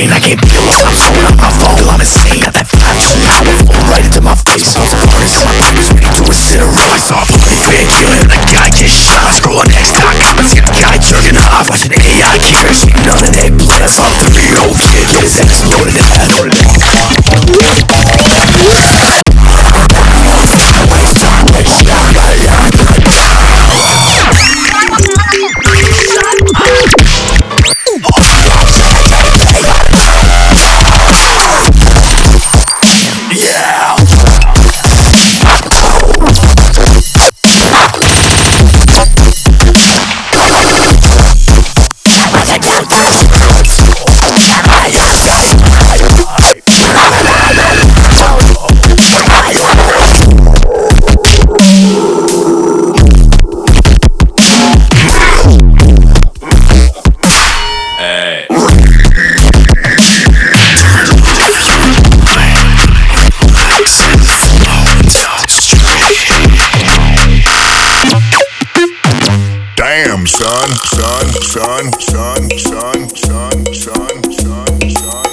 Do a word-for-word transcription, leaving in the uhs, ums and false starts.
brain. I can't feel it. I'm screwing up my phone. I'm insane. Got that flash. Flow right into my face. Furnace in my face. Ready to incinerate. I saw a bloody fan killing. A guy get shot. Scrolling X talk. See a guy jerking off. Watching A I kicker. See none of that blood. Saw the big old kid. Get his ass loaded in that. Damn, son, son, son, son, son, son, son, son, son.